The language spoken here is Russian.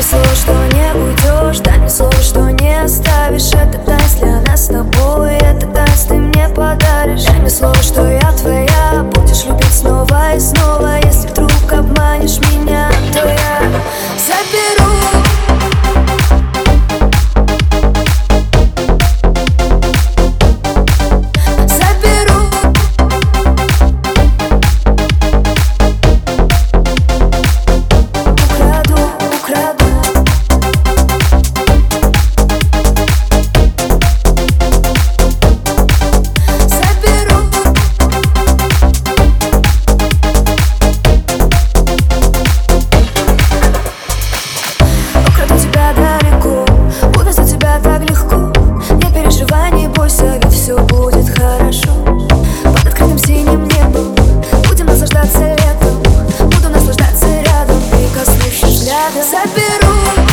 слово, что не уйдешь, дай мне слово, что не оставишь. Это танец для нас с тобой, это танец ты мне подаришь. Дай мне слово, что я твоя, будешь любить снова и снова. Если вдруг обманешь меня, то я заберу. Все будет хорошо. Под открытым синим небом будем наслаждаться летом. Буду наслаждаться рядом, прикоснувшись взглядом. Заберу.